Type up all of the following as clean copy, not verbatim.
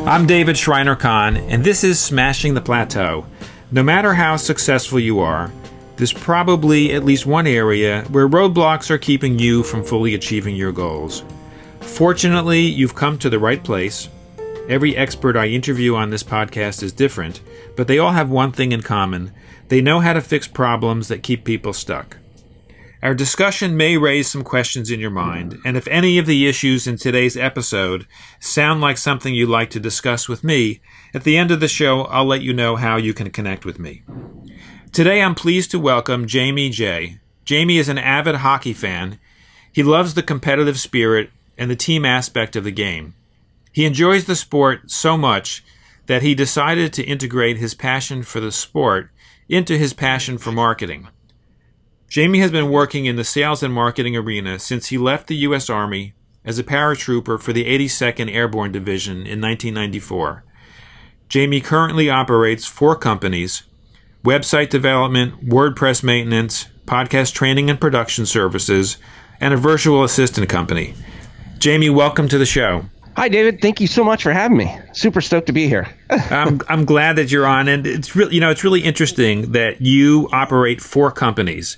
I'm David Shriner-Cahn, and this is Smashing the Plateau. No matter how successful you are, there's probably at least one area where roadblocks are keeping you from fully achieving your goals. Fortunately, you've come to the right place. Every expert I interview on this podcast is different, but they all have one thing in common. They know how to fix problems that keep people stuck. Our discussion may raise some questions in your mind, and if any of the issues in today's episode sound like something you'd like to discuss with me, at the end of the show, I'll let you know how you can connect with me. Today, I'm pleased to welcome Jamie J. Jamie is an avid hockey fan. He loves the competitive spirit and the team aspect of the game. He enjoys the sport so much that he decided to integrate his passion for the sport into his passion for marketing. Jamie has been working in the sales and marketing arena since he left the U.S. Army as a paratrooper for the 82nd Airborne Division in 1994. Jamie currently operates 4 companies: website development, WordPress maintenance, podcast training and production services, and a virtual assistant company. Jamie, welcome to the show. Hi, David. Thank you so much for having me. Super stoked to be here. I'm glad that you're on, and it's really interesting that you operate 4 companies.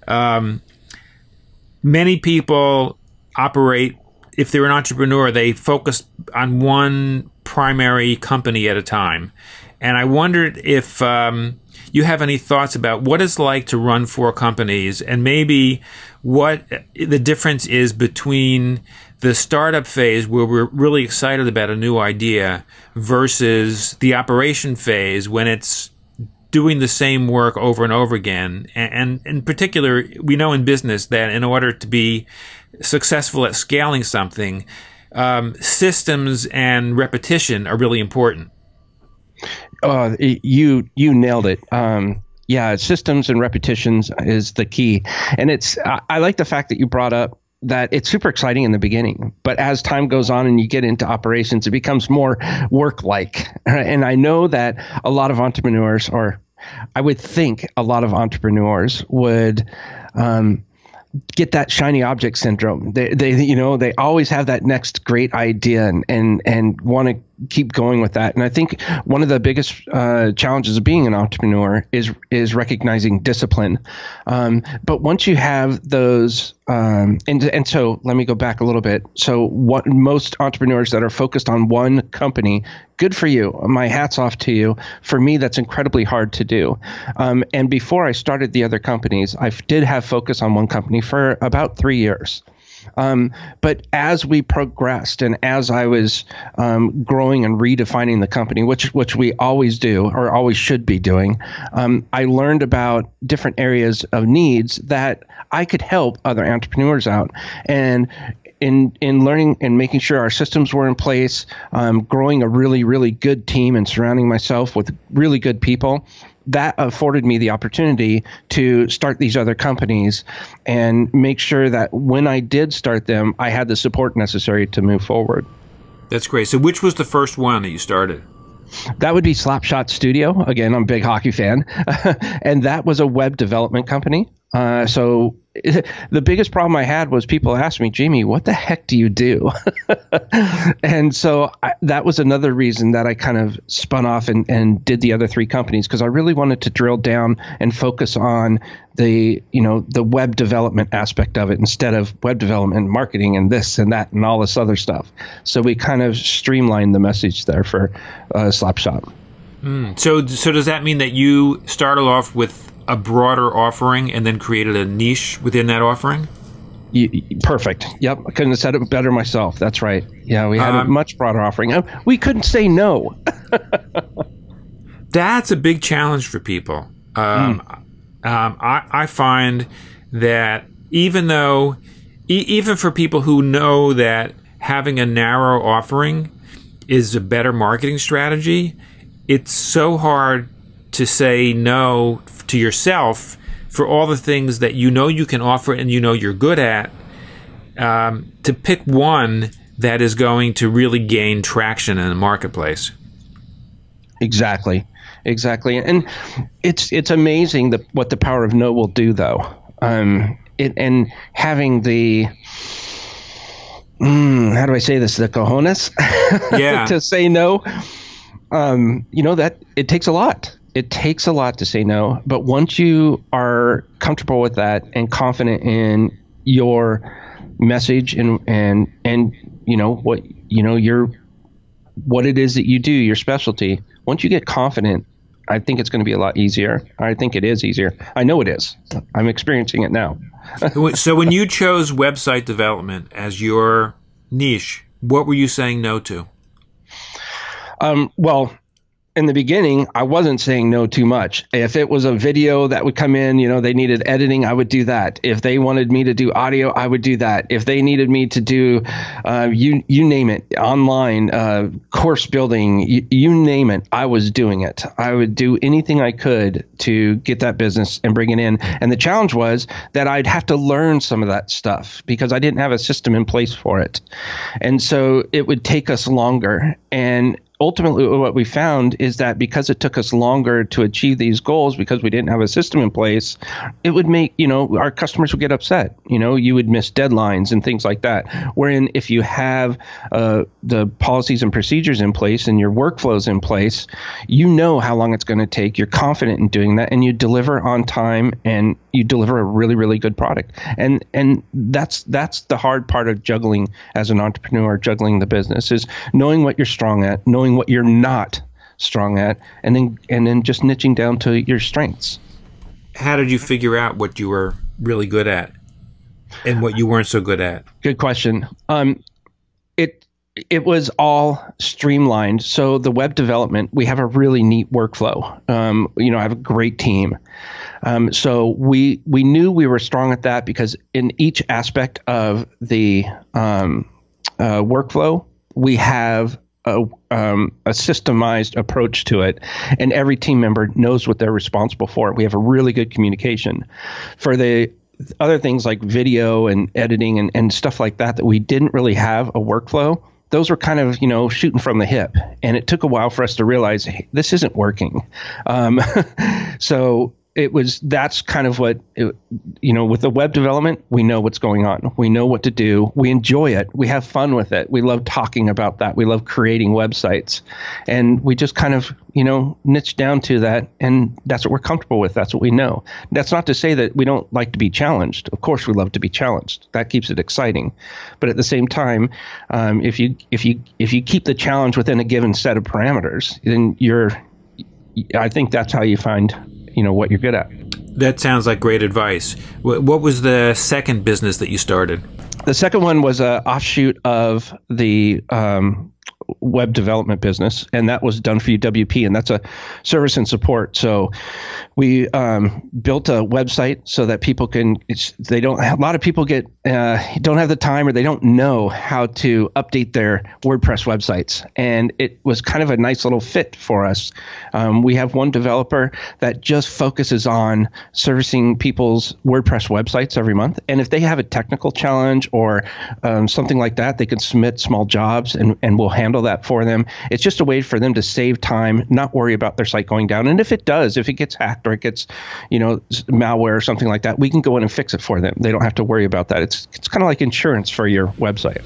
Many people operate, if they're an entrepreneur, they focus on one primary company at a time. And I wondered if you have any thoughts about what it's like to run 4 companies, and maybe what the difference is between the startup phase, where we're really excited about a new idea, versus the operation phase, when it's doing the same work over and over again. And in particular, we know in business that in order to be successful at scaling something, systems and repetition are really important. You nailed it. Yeah, systems and repetitions is the key. And I like the fact that you brought up that it's super exciting in the beginning, but as time goes on and you get into operations, it becomes more work-like. And I know that a lot of entrepreneurs, or I would think a lot of entrepreneurs would get that shiny object syndrome. They always have that next great idea and want to keep going with that. And I think one of the biggest challenges of being an entrepreneur is recognizing discipline. But once you have those, and so let me go back a little bit. So what most entrepreneurs that are focused on one company, good for you. My hat's off to you. For me, that's incredibly hard to do. And before I started the other companies, I did have focus on one company for about 3 years. But as we progressed and as I was growing and redefining the company, which we always do or always should be doing, I learned about different areas of needs that I could help other entrepreneurs out. And in learning and making sure our systems were in place, growing a really, really good team and surrounding myself with really good people, that afforded me the opportunity to start these other companies and make sure that when I did start them, I had the support necessary to move forward. That's great. So which was the first one that you started? That would be Slapshot Studio. Again, I'm a big hockey fan. And that was a web development company. So the biggest problem I had was people asked me, Jamie, what the heck do you do? And so that was another reason that I kind of spun off and did the other 3 companies, because I really wanted to drill down and focus on the web development aspect of it instead of web development, marketing, and this and that and all this other stuff. So we kind of streamlined the message there for Slapshot. So does that mean that you started off with a broader offering and then created a niche within that offering? Perfect. Yep. I couldn't have said it better myself. That's right. Yeah, we had a much broader offering. We couldn't say no. That's a big challenge for people. I find that even for people who know that having a narrow offering is a better marketing strategy, it's so hard to say no to yourself for all the things that you know you can offer and you know you're good at, to pick one that is going to really gain traction in the marketplace. Exactly. And it's amazing what the power of no will do, though. And having the how do I say this? The cojones Yeah. to say no. That it takes a lot. It takes a lot to say no. But once you are comfortable with that and confident in your message and what it is that you do, your specialty, once you get confident, I think it's going to be a lot easier. I think it is easier. I know it is. I'm experiencing it now. So when you chose website development as your niche, what were you saying no to? Well, in the beginning, I wasn't saying no too much. If it was a video that would come in, they needed editing, I would do that. If they wanted me to do audio, I would do that. If they needed me to do, you name it, online, course building, you name it, I was doing it. I would do anything I could to get that business and bring it in. And the challenge was that I'd have to learn some of that stuff because I didn't have a system in place for it. And so it would take us longer. And ultimately, what we found is that because it took us longer to achieve these goals because we didn't have a system in place, it would make, our customers would get upset. You would miss deadlines and things like that. Wherein if you have the policies and procedures in place and your workflows in place, you know how long it's going to take. You're confident in doing that, and you deliver on time, and you deliver a really, really good product. And that's the hard part of juggling as an entrepreneur, juggling the business, is knowing what you're strong at, knowing what you're not strong at, and then just niching down to your strengths. How did you figure out what you were really good at and what you weren't so good at? Good question. It was all streamlined. So the web development, we have a really neat workflow. I have a great team. So we knew we were strong at that because in each aspect of the workflow, we have a systemized approach to it, and every team member knows what they're responsible for. We have a really good communication. For the other things like video and editing and stuff like that we didn't really have a workflow, those were kind of, shooting from the hip. And it took a while for us to realize, hey, this isn't working. So that's kind of what, with the web development, we know what's going on. We know what to do. We enjoy it. We have fun with it. We love talking about that. We love creating websites. And we just kind of, niche down to that. And that's what we're comfortable with. That's what we know. That's not to say that we don't like to be challenged. Of course, we love to be challenged. That keeps it exciting. But at the same time, if you keep the challenge within a given set of parameters, then I think that's how you find what you're good at. That sounds like great advice. What was the second business that you started? The second one was an offshoot of the web development business, and that was Done For You WP, and that's a service and support. So we built a website so that people can. A lot of people don't have the time, or they don't know how to update their WordPress websites, and it was kind of a nice little fit for us. We have one developer that just focuses on servicing people's WordPress websites every month, and if they have a technical challenge or something like that, they can submit small jobs, and we'll handle that for them. It's just a way for them to save time, not worry about their site going down. And if it gets hacked or it gets, malware or something like that, we can go in and fix it for them. They don't have to worry about that. It's kind of like insurance for your website.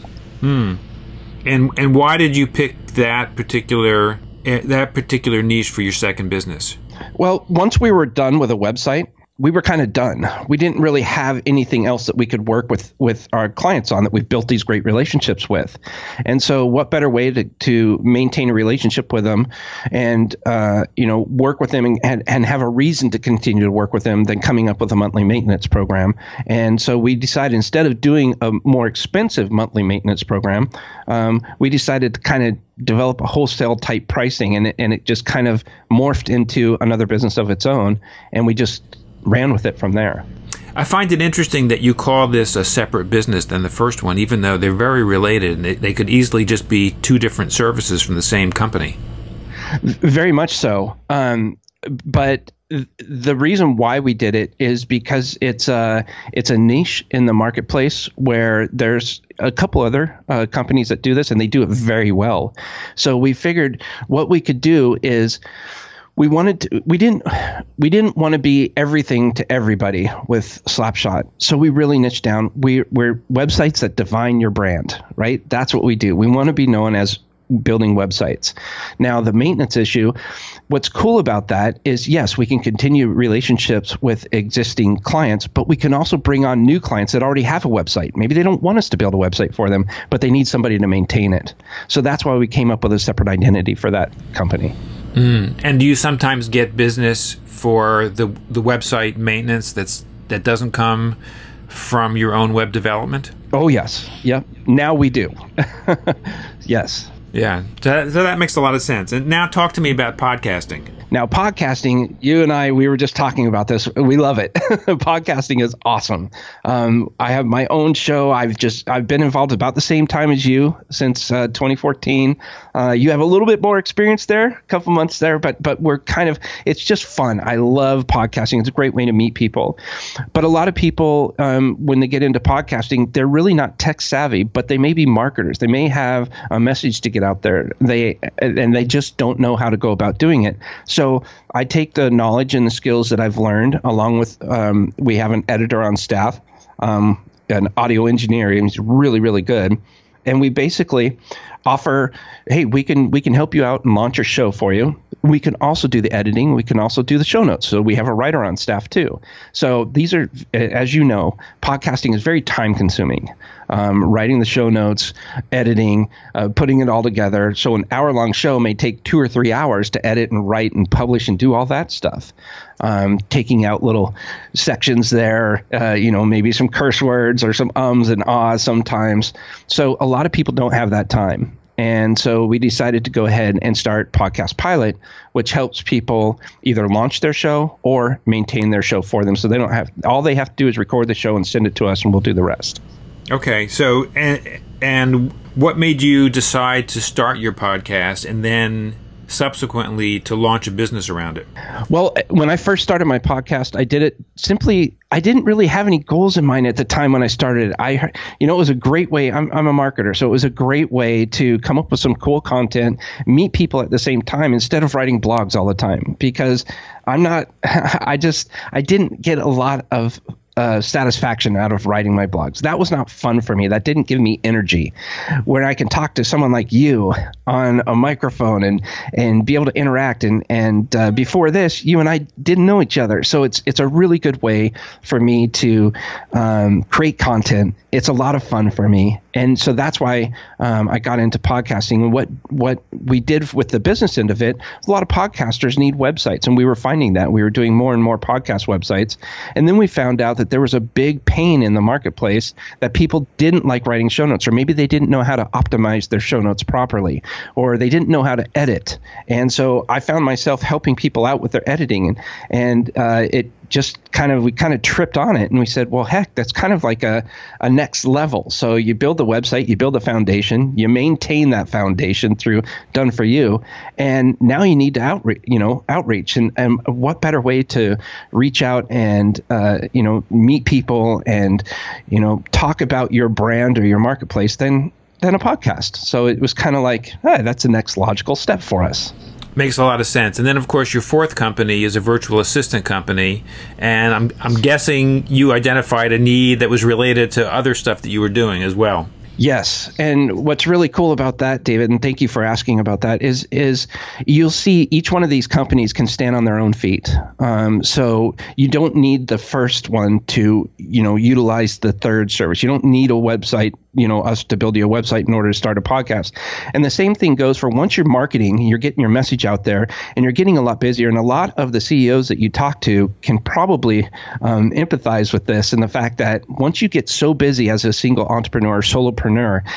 And why did you pick that particular niche for your second business? Well, once we were done with a website, we were kind of done. We didn't really have anything else that we could work with our clients on that we've built these great relationships with. And so what better way to maintain a relationship with them and, work with them and have a reason to continue to work with them than coming up with a monthly maintenance program. And so we decided, instead of doing a more expensive monthly maintenance program, we decided to kind of develop a wholesale type pricing, and it just kind of morphed into another business of its own. And we just ran with it from there. I find it interesting that you call this a separate business than the first one, even though they're very related, and they could easily just be two different services from the same company. Very much so. But the reason why we did it is because it's a niche in the marketplace where there's a couple other companies that do this, and they do it very well. So we figured what we could do is we didn't want to be everything to everybody with Slapshot. So we really niched down. We're websites that define your brand, right? That's what we do. We want to be known as building websites. Now, the maintenance issue, what's cool about that is, yes, we can continue relationships with existing clients, but we can also bring on new clients that already have a website. Maybe they don't want us to build a website for them, but they need somebody to maintain it. So that's why we came up with a separate identity for that company. And do you sometimes get business for the website maintenance that doesn't come from your own web development? Oh, yes. Yep. Now we do. Yes. Yeah, so that makes a lot of sense. And now talk to me about podcasting. Now, podcasting, you and I, we were just talking about this. We love it. Podcasting is awesome. I have my own show. I've been involved about the same time as you since 2014. You have a little bit more experience there, a couple months there, but we're it's just fun. I love podcasting. It's a great way to meet people. But a lot of people, when they get into podcasting, they're really not tech savvy, but they may be marketers. They may have a message to get out there. They just don't know how to go about doing it. So I take the knowledge and the skills that I've learned, along with we have an editor on staff, an audio engineer. He's really, really good. And we basically offer, hey, we can help you out and launch your show for you. We can also do the editing. We can also do the show notes. So we have a writer on staff too. So these are, as you know, podcasting is very time consuming. Writing the show notes, editing, putting it all together. So an hour-long show may take 2 or 3 hours to edit and write and publish and do all that stuff. Taking out little sections there, maybe some curse words or some ums and ahs sometimes. So a lot of people don't have that time. And so we decided to go ahead and start Podcast Pilot, which helps people either launch their show or maintain their show for them. So they don't have, all they have to do is record the show and send it to us, and we'll do the rest. Okay. So, and what made you decide to start your podcast and then subsequently to launch a business around it? Well, when I first started my podcast, I did it simply, I didn't really have any goals in mind at the time when I started it. It was a great way, I'm a marketer, so it was a great way to come up with some cool content, meet people at the same time instead of writing blogs all the time, because I didn't get a lot of satisfaction out of writing my blogs. That was not fun for me. That didn't give me energy. Where I can talk to someone like you on a microphone and be able to interact. And before this, you and I didn't know each other. So it's a really good way for me to create content. It's a lot of fun for me. And so that's why I got into podcasting. And what we did with the business end of it, a lot of podcasters need websites. And we were finding that. We were doing more and more podcast websites. And then we found out that there was a big pain in the marketplace that people didn't like writing show notes, or maybe they didn't know how to optimize their show notes properly, or they didn't know how to edit. And so I found myself helping people out with their editing, and it just we kind of tripped on it, and we said, well, heck, that's kind of like a next level. So you build the website, you build the foundation, you maintain that foundation through Done For You, and now you need to outreach. And what better way to reach out and meet people and talk about your brand or your marketplace than a podcast. So it was kind of like, hey, that's the next logical step for us. Makes a lot of sense. And then, of course, your fourth company is a virtual assistant company, and I'm guessing you identified a need that was related to other stuff that you were doing as well. Yes. And what's really cool about that, David, and thank you for asking about that, is you'll see each one of these companies can stand on their own feet. So you don't need the first one to, utilize the third service. You don't need a website, us to build you a website in order to start a podcast. And the same thing goes for once you're marketing, you're getting your message out there, and you're getting a lot busier. And a lot of the CEOs that you talk to can probably empathize with this, and the fact that once you get so busy as a single entrepreneur, solopreneur,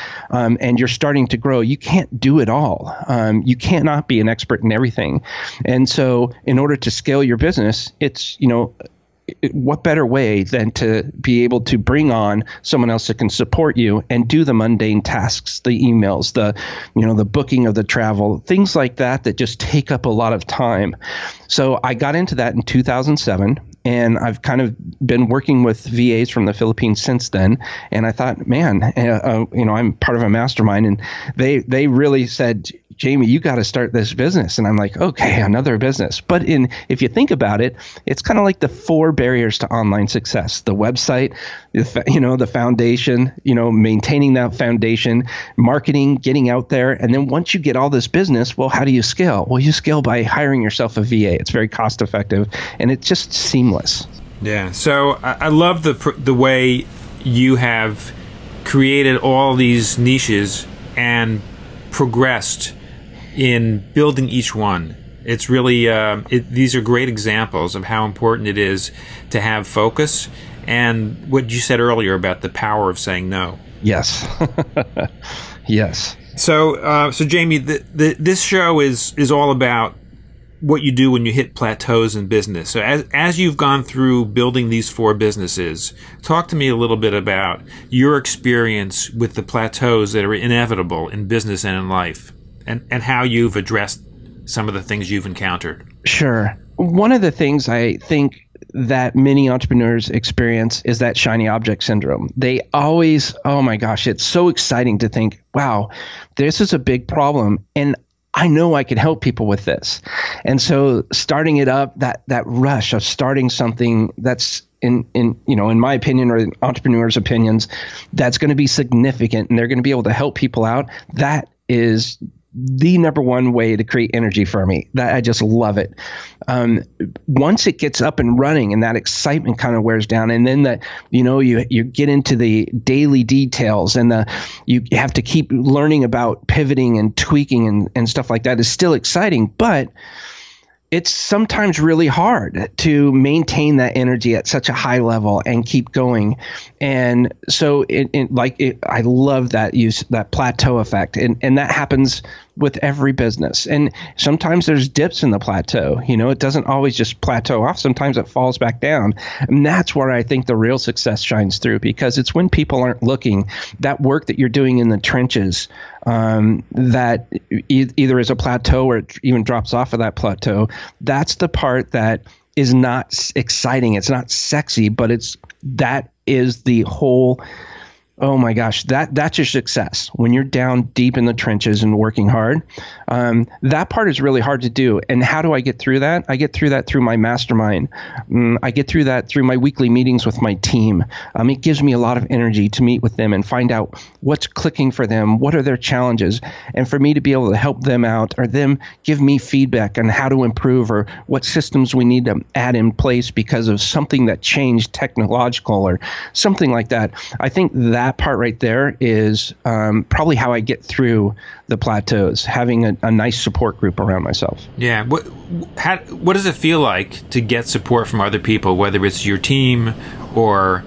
and you're starting to grow, you can't do it all. You cannot be an expert in everything. And so in order to scale your business, it's, what better way than to be able to bring on someone else that can support you and do the mundane tasks, the emails, the booking of the travel, things like that just take up a lot of time. So I got into that in 2007. And I've kind of been working with VAs from the Philippines since then. And I thought, man, I'm part of a mastermind, and they really said, Jamie, you got to start this business. And I'm like, okay, another business. But if you think about it, it's kind of like the 4 barriers to online success: the website, the foundation, maintaining that foundation, marketing, getting out there. And then once you get all this business, well, how do you scale? Well, you scale by hiring yourself a VA. It's very cost effective, and it's just seamless. Yeah. So I love the way you have created all these niches and progressed in building each one. It's really these are great examples of how important it is to have focus, and what you said earlier about the power of saying no. Yes. Yes. So Jamie, this show is all about what you do when you hit plateaus in business. So as you've gone through building these 4 businesses, talk to me a little bit about your experience with the plateaus that are inevitable in business and in life, and how you've addressed some of the things you've encountered. Sure. One of the things I think that many entrepreneurs experience is that shiny object syndrome. They always, oh my gosh, it's so exciting to think, wow, this is a big problem, and I know I can help people with this. And so starting it up, that rush of starting something that's in my opinion, or in entrepreneurs' opinions, that's going to be significant and they're going to be able to help people out, that is the number one way to create energy for me. That I just love it. Once it gets up and running and that excitement kind of wears down, and then that, you get into the daily details, and you have to keep learning about pivoting and tweaking and stuff like that is still exciting, but it's sometimes really hard to maintain that energy at such a high level and keep going. And so I love that plateau effect. And that happens with every business. And sometimes there's dips in the plateau. It doesn't always just plateau off. Sometimes it falls back down. And that's where I think the real success shines through, because it's when people aren't looking, that work that you're doing in the trenches, that either is a plateau or it even drops off of that plateau. That's the part that is not exciting. It's not sexy, but that is the whole. Oh my gosh, that's your success. When you're down deep in the trenches and working hard, that part is really hard to do. And how do I get through that? I get through that through my mastermind. I get through that through my weekly meetings with my team. It gives me a lot of energy to meet with them and find out what's clicking for them, what are their challenges, and for me to be able to help them out, or them give me feedback on how to improve, or what systems we need to add in place because of something that changed technological or something like that. I think that part right there is probably how I get through the plateaus, having a nice support group around myself. Yeah. What does it feel like to get support from other people, whether it's your team or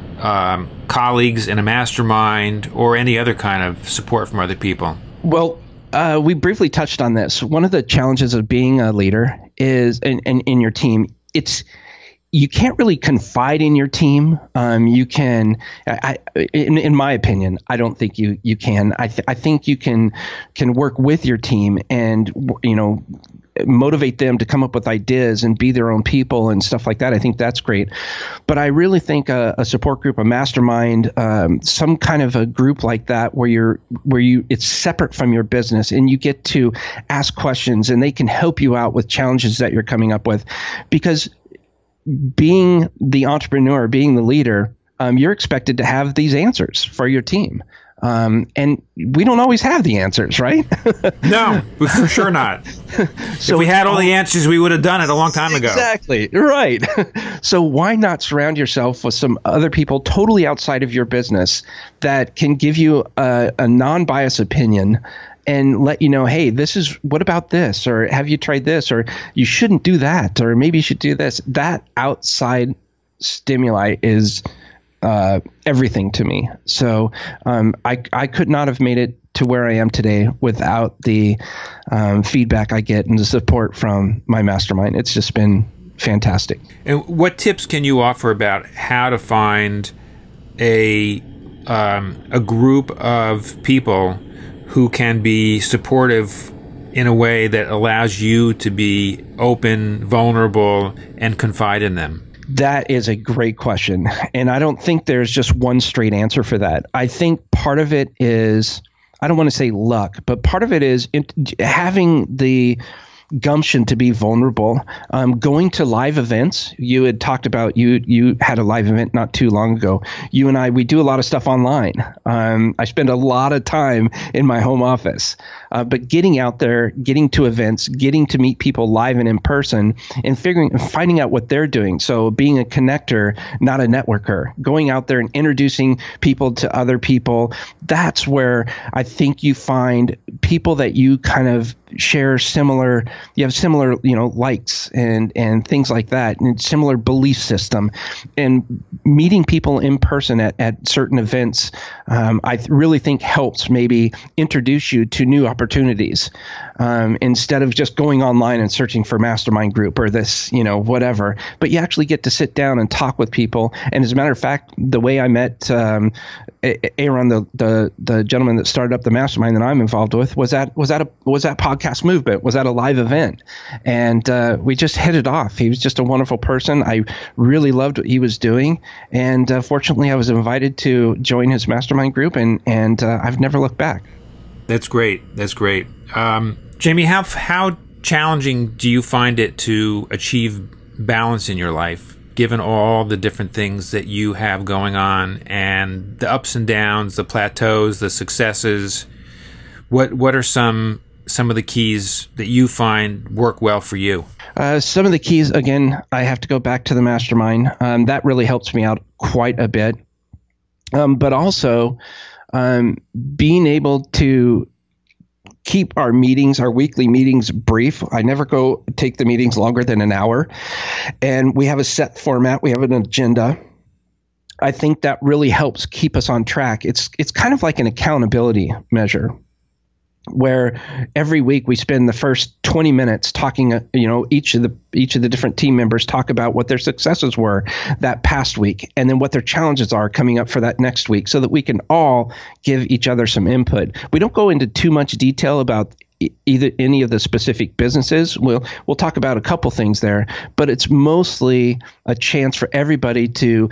colleagues in a mastermind or any other kind of support from other people? Well, we briefly touched on this. One of the challenges of being a leader is in your team, you can't really confide in your team. You can, in my opinion, I don't think you can. I think you can work with your team and motivate them to come up with ideas and be their own people and stuff like that. I think that's great. But I really think a support group, a mastermind, some kind of a group like that where it's separate from your business and you get to ask questions and they can help you out with challenges that you're coming up with, because being the entrepreneur, being the leader, you're expected to have these answers for your team. And we don't always have the answers, right? No, for sure not. So if we had all the answers, we would have done it a long time ago. Exactly. Right. So why not surround yourself with some other people totally outside of your business that can give you a non-biased opinion and let you know, hey, what about this? Or have you tried this? Or you shouldn't do that. Or maybe you should do this. That outside stimuli is everything to me. So I could not have made it to where I am today without the feedback I get and the support from my mastermind. It's just been fantastic. And what tips can you offer about how to find a group of people who can be supportive in a way that allows you to be open, vulnerable, and confide in them? That is a great question. And I don't think there's just one straight answer for that. I think part of it is, I don't want to say luck, but part of it is having the gumption to be vulnerable, going to live events. You had talked about you had a live event not too long ago. You and I, we do a lot of stuff online. I spend a lot of time in my home office, but getting out there, getting to events, getting to meet people live and in person, and finding out what they're doing. So being a connector, not a networker, going out there and introducing people to other people. That's where I think you find people that you kind of share similar, you have similar, likes and things like that, and similar belief system. And meeting people in person at certain events, I really think helps maybe introduce you to new opportunities, instead of just going online and searching for mastermind group or this, whatever. But you actually get to sit down and talk with people. And as a matter of fact, the way I met Aaron, the gentleman that started up the mastermind that I'm involved with, was at Podcast Movement, was at a live event, and we just hit it off. He was just a wonderful person. I really loved what he was doing, and fortunately, I was invited to join his mastermind group, and I've never looked back. That's great. That's great. Jamie, how challenging do you find it to achieve balance in your life, given all the different things that you have going on and the ups and downs, the plateaus, the successes? What are some of the keys that you find work well for you? Some of the keys, again, I have to go back to the mastermind. That really helps me out quite a bit. But also being able to keep our weekly meetings brief. I never go take the meetings longer than an hour. And we have a set format. We have an agenda. I think that really helps keep us on track. It's kind of like an accountability measure, where every week we spend the first 20 minutes talking, each of the different team members talk about what their successes were that past week, and then what their challenges are coming up for that next week, so that we can all give each other some input. We don't go into too much detail about either any of the specific businesses. We'll talk about a couple things there, but it's mostly a chance for everybody to,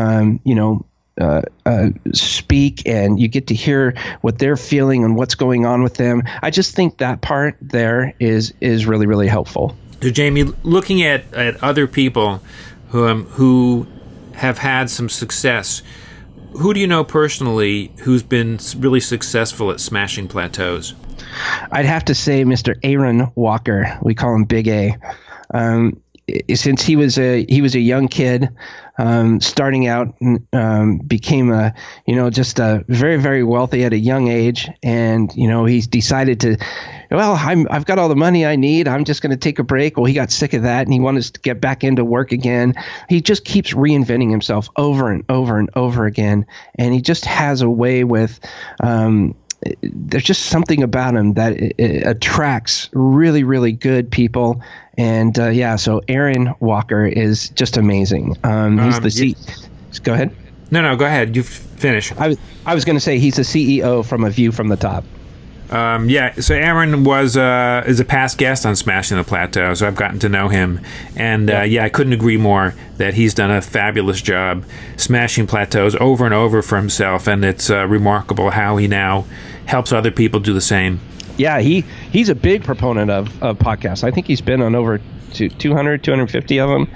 speak, and you get to hear what they're feeling and what's going on with them. I just think that part there is really, really helpful. So, Jamie, looking at other people who have had some success, who do you know personally who's been really successful at smashing plateaus? I'd have to say Mr. Aaron Walker. We call him Big A. Since he was a young kid, starting out, became just a very, very wealthy at a young age, and he's decided to, I've got all the money I need. I'm just going to take a break. Well, he got sick of that, and he wanted to get back into work again. He just keeps reinventing himself over and over and over again, and he just has a way with. There's just something about him that it attracts really, really good people. And so Aaron Walker is just amazing. He's the CEO. Go ahead. No, go ahead. You finish. I was going to say he's the CEO from A View from the Top. So Aaron is a past guest on Smashing the Plateau, so I've gotten to know him, and I couldn't agree more that he's done a fabulous job smashing plateaus over and over for himself, and it's remarkable how he now helps other people do the same. Yeah, he's a big proponent of podcasts. I think he's been on over 200, 250 of them.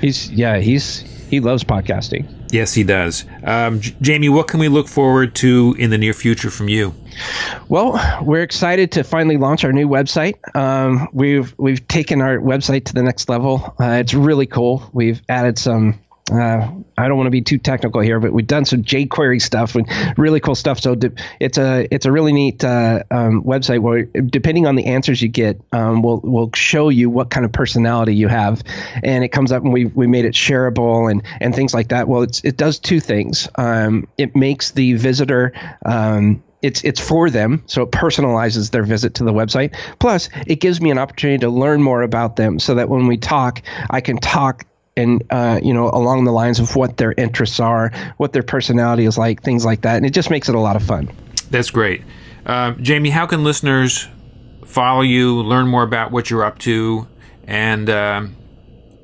He loves podcasting. Yes, he does. Jamie, what can we look forward to in the near future from you? Well, we're excited to finally launch our new website. We've taken our website to the next level. It's really cool. We've added some. I don't want to be too technical here, but we've done some jQuery stuff and really cool stuff. So it's a really neat website where, depending on the answers you get, we'll show you what kind of personality you have, and it comes up, and we made it shareable and things like that. Well, it does two things. It makes the visitor. It's for them, so it personalizes their visit to the website. Plus, it gives me an opportunity to learn more about them, so that when we talk, I can talk and along the lines of what their interests are, what their personality is like, things like that, and it just makes it a lot of fun. That's great. Jamie, how can listeners follow you, learn more about what you're up to, and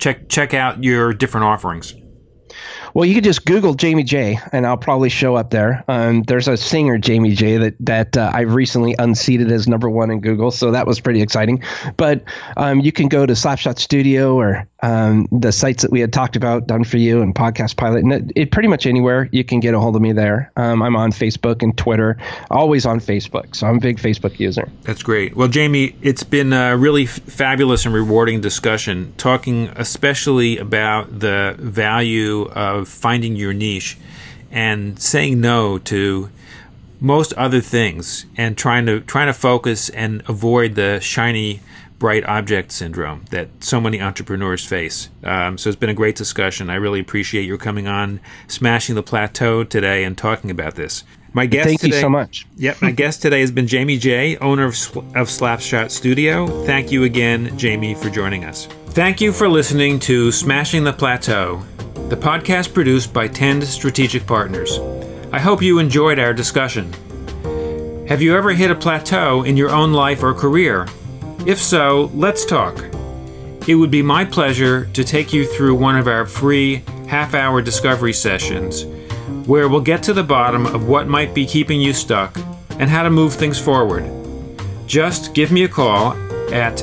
check out your different offerings? Well, you could just Google Jamie J, and I'll probably show up there. There's a singer, Jamie J, that I've recently unseated as #1 in Google, so that was pretty exciting. But you can go to Slapshot Studio or the sites that we had talked about, Done For You and Podcast Pilot, and it pretty much anywhere you can get a hold of me there. I'm on Facebook and Twitter, always on Facebook, so I'm a big Facebook user. That's great. Well, Jamie, it's been a really fabulous and rewarding discussion, talking especially about the value of finding your niche and saying no to most other things and trying to focus and avoid the shiny bright object syndrome that so many entrepreneurs face. So it's been a great discussion. I really appreciate your coming on Smashing the Plateau today and talking about this. My guest Thank you so much. Yep, my guest today has been Jamie J, owner of Slapshot Studio. Thank you again, Jamie, for joining us. Thank you for listening to Smashing the Plateau, the podcast produced by Tend Strategic Partners. I hope you enjoyed our discussion. Have you ever hit a plateau in your own life or career? If so, let's talk. It would be my pleasure to take you through one of our free half-hour discovery sessions where we'll get to the bottom of what might be keeping you stuck and how to move things forward. Just give me a call at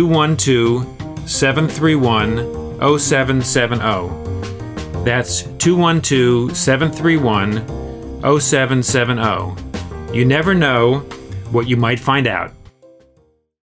212-731-0770. That's 212-731-0770. You never know what you might find out.